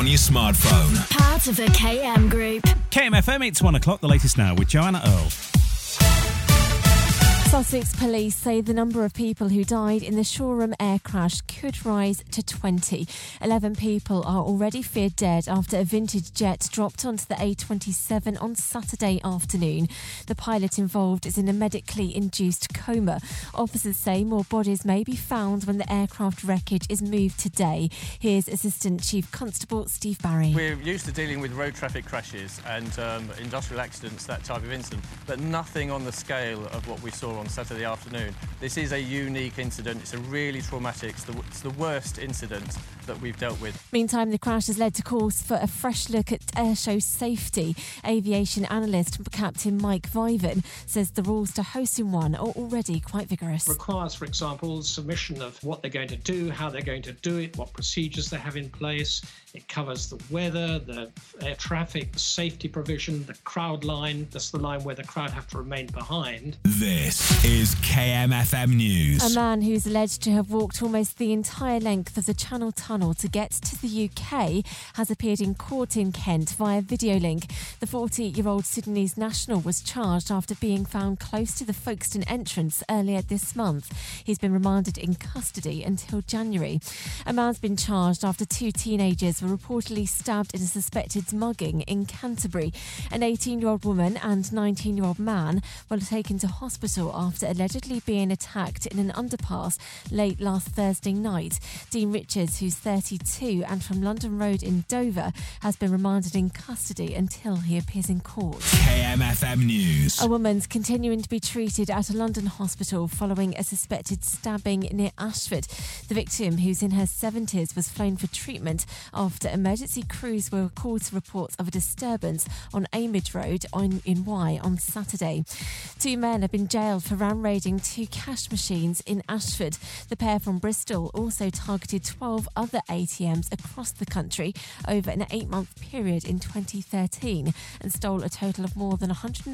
on your smartphone. Part of the KM Group. KMFM, it's 1 o'clock, the latest now with Joanna Earl. Sussex police say the number of people who died in the Shoreham air crash could rise to 20. 11 people are already feared dead after a vintage jet dropped onto the A27 on Saturday afternoon. The pilot involved is in a medically induced coma. Officers say more bodies may be found when the aircraft wreckage is moved today. Here's Assistant Chief Constable Steve Barry. We're used to dealing with road traffic crashes and industrial accidents, that type of incident, but nothing on the scale of what we saw on Saturday afternoon. This is a unique incident. It's a really traumatic, it's the worst incident that we've dealt with. Meantime, the crash has led to calls for a fresh look at airshow safety. Aviation analyst Captain Mike Viven says the rules to hosting one are already quite vigorous. Requires, for example, submission of what they're going to do, how they're going to do it, what procedures they have in place. It covers the weather, the air traffic, safety provision, the crowd line. That's the line where the crowd have to remain behind. This is KMFM News. A man who's alleged to have walked almost the entire length of the Channel Tunnel to get to the UK has appeared in court in Kent via video link. The 40-year-old Sudanese national was charged after being found close to the Folkestone entrance earlier this month. He's been remanded in custody until January. A man's been charged after two teenagers were reportedly stabbed in a suspected mugging in Canterbury. An 18-year-old woman and 19-year-old man were taken to hospital after allegedly being attacked in an underpass late last Thursday night. Dean Richards, who's 32 and from London Road in Dover, has been remanded in custody until he appears in court. KMFM News. A woman's continuing to be treated at a London hospital following a suspected stabbing near Ashford. The victim, who's in her 70s, was flown for treatment after emergency crews were called to reports of a disturbance on Amidge Road in Wye on Saturday. Two men have been jailed for ram-raiding two cash machines in Ashford. The pair from Bristol also targeted 12 other ATMs across the country over an 8-month period in 2013 and stole a total of more than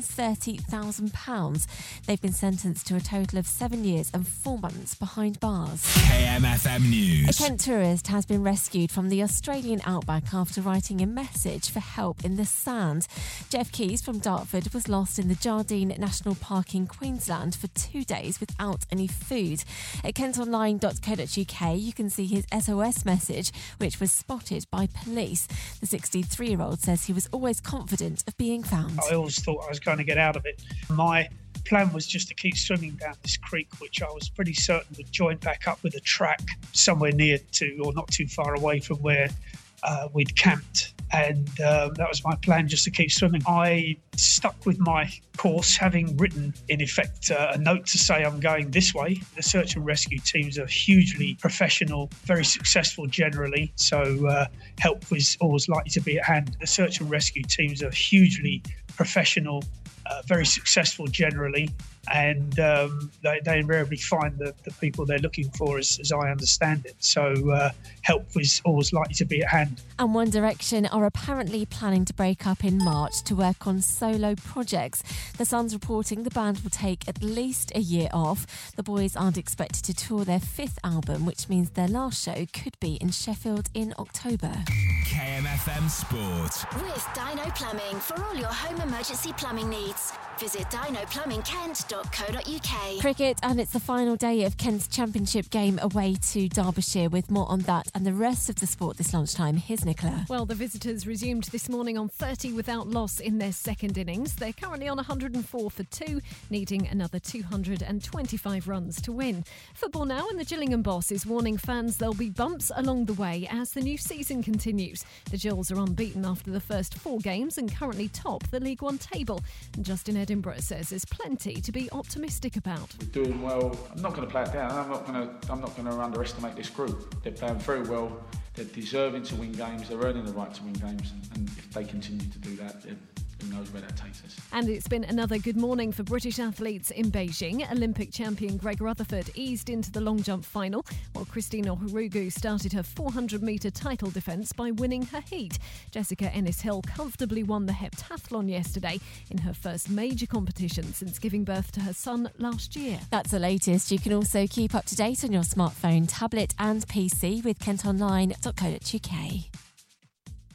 £130,000. They've been sentenced to a total of 7 years and 4 months behind bars. KMFM News. A Kent tourist has been rescued from the Australian outback after writing a message for help in the sand. Jeff Keys from Dartford was lost in the Jardine National Park in Queensland for 2 days without any food. At kentonline.co.uk you can see his SOS message, which was spotted by police. The 63-year-old says he was always confident of being found. I always thought I was going to get out of it. My plan was just to keep swimming down this creek, which I was pretty certain would join back up with a track somewhere near to or not too far away from where we'd camped. And that was my plan, just to keep swimming. I stuck with my course, having written, in effect, a note to say I'm going this way. The search and rescue teams are hugely professional, very successful generally, so help was always likely to be at hand. The search and rescue teams are hugely professional, very successful generally, and they invariably find the people they're looking for, as I understand it. So help was always likely to be at hand. And One Direction are apparently planning to break up in March to work on solo projects. The Sun's reporting the band will take at least a year off. The boys aren't expected to tour their 5th album, which means their last show could be in Sheffield in October. KMFM Sport. With Dino Plumbing for all your home emergency plumbing needs. Visit dinoplumbingkent.co.uk. Cricket, and it's the final day of Kent's Championship game away to Derbyshire. With more on that and the rest of the sport this lunchtime, here's Nicola. Well, the visitors resumed this morning on 30 without loss in their second innings. They're currently on 104 for 2, needing another 225 runs to win. Football now, and the Gillingham boss is warning fans there'll be bumps along the way as the new season continues. The Gills are unbeaten after the first 4 games and currently top the League One table. And Justin Edinburgh says there's plenty to be optimistic about. We're doing well. I'm not going to play it down. I'm not going to underestimate this group. They're playing very well. They're deserving to win games. They're earning the right to win games, and if they continue to do that, who knows where that takes us. And it's been another good morning for British athletes in Beijing. Olympic champion Greg Rutherford eased into the long jump final, while Christina Hurugu started her 400-metre title defence by winning her heat. Jessica Ennis-Hill comfortably won the heptathlon yesterday in her first major competition since giving birth to her son last year. That's the latest. You can also keep up to date on your smartphone, tablet and PC with kentonline.co.uk.